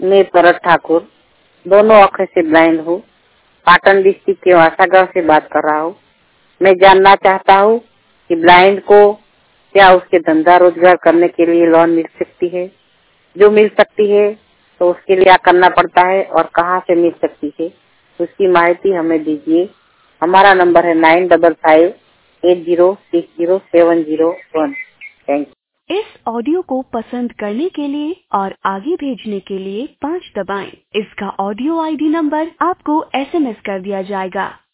मैं भरत ठाकुर, दोनों आंखें से ब्लाइंड हूँ। पाटन डिस्ट्रिक्ट के वासागांव से बात कर रहा हूँ। मैं जानना चाहता हूँ कि ब्लाइंड को क्या उसके धंधा रोजगार करने के लिए लोन मिल सकती है। जो मिल सकती है तो उसके लिए क्या करना पड़ता है और कहाँ से मिल सकती है, उसकी माहिती हमें दीजिए। हमारा नंबर है 9558060701। Thank you. इस ऑडियो को पसंद करने के लिए और आगे भेजने के लिए 5 दबाएं। इसका ऑडियो आईडी नंबर आपको SMS कर दिया जाएगा।